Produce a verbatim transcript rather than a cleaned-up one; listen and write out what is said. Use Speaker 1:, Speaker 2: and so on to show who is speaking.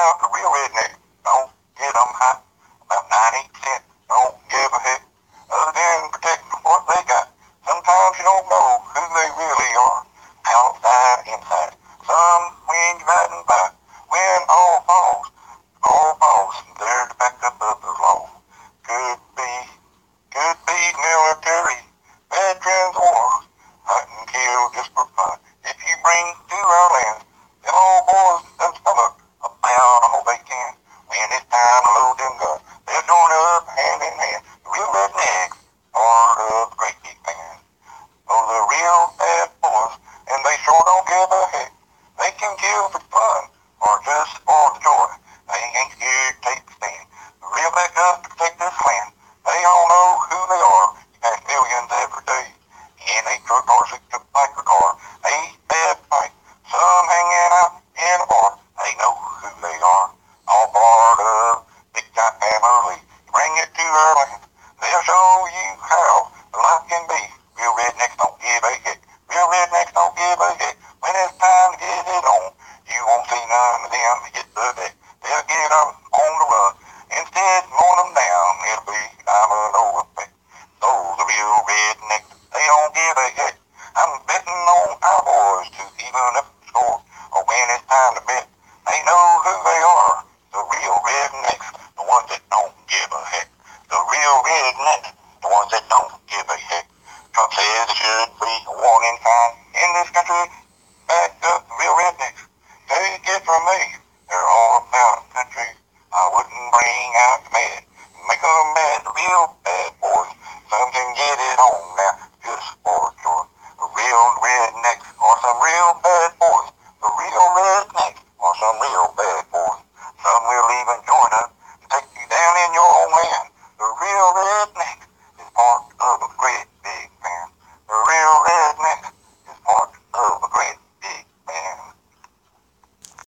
Speaker 1: out the real redneck. Don't get them hot. About ninety percent don't give a heck. Other than protecting what they got. Sometimes you don't know who they really are. Outside, inside. Some when you're riding by. When all falls, all falls. They're the backup of the law. Could be, could be military, veterans, or hunt and kill just for fun. If you bring to our land, them old boys, them stomach, about all they can. When it's time to load them guns, they'll join up hand in hand. The real rednecks, part of the great big band. Oh, the real bad boys, and they sure don't give a heck. They can kill for fun, or just for the joy. They ain't scared to take a stand. The real backup to protect this land. They all know who they are. You pass millions every day. In a truck or six to biker car. They bad fight. Some hanging out in a bar. They know who they are. All part of big giant family. Bring it to our land. They'll show you how life can be. Real rednecks don't give a heck. Real rednecks don't give a heck. When it's time to get it on, you won't see none of them to get the deck. They'll get them on the run. Instead, mowing them down, it'll be diamond over effect. So the real rednecks, they don't give a heck. I'm betting on our boys to even up the score. Or when it's time to bet, they know who they are. The real rednecks, the ones that don't give a heck. The real rednecks, the ones that don't give a heck. Trump says it should be a warning sign in this country. Back up the real rednecks. Take it from me. They're all about the country. I wouldn't bring out the mad. Make them mad, the real bad boys. Some can get it on now, just for sure. The real rednecks are some real bad boys. The real rednecks are some real bad boys. Some will even join us to take you down in your own land.